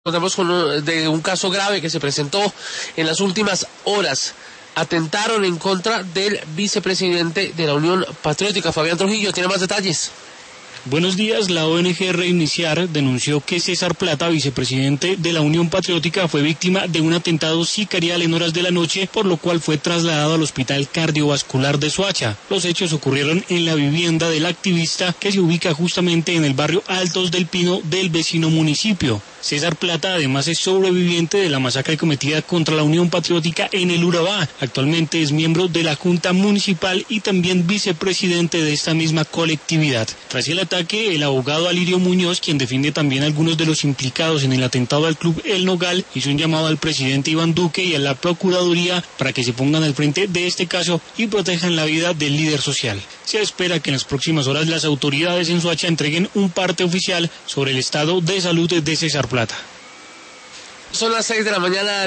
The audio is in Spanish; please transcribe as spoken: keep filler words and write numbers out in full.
Contamos con un, de un caso grave que se presentó en las últimas horas. Atentaron en contra del vicepresidente de la Unión Patriótica. Fabián Trujillo tiene más detalles. Buenos días, la O N G Reiniciar denunció que César Plata, vicepresidente de la Unión Patriótica, fue víctima de un atentado sicarial en horas de la noche, por lo cual fue trasladado al Hospital Cardiovascular de Soacha. Los hechos ocurrieron en la vivienda del activista, que se ubica justamente en el barrio Altos del Pino del vecino municipio. César Plata además es sobreviviente de la masacre cometida contra la Unión Patriótica en el Urabá. Actualmente es miembro de la Junta Municipal y también vicepresidente de esta misma colectividad. Tras el ataque, el abogado Alirio Muñoz, quien defiende también a algunos de los implicados en el atentado al Club El Nogal, hizo un llamado al presidente Iván Duque y a la Procuraduría para que se pongan al frente de este caso y protejan la vida del líder social. Se espera que en las próximas horas las autoridades en Soacha entreguen un parte oficial sobre el estado de salud de César Plata. Son las seis de la mañana.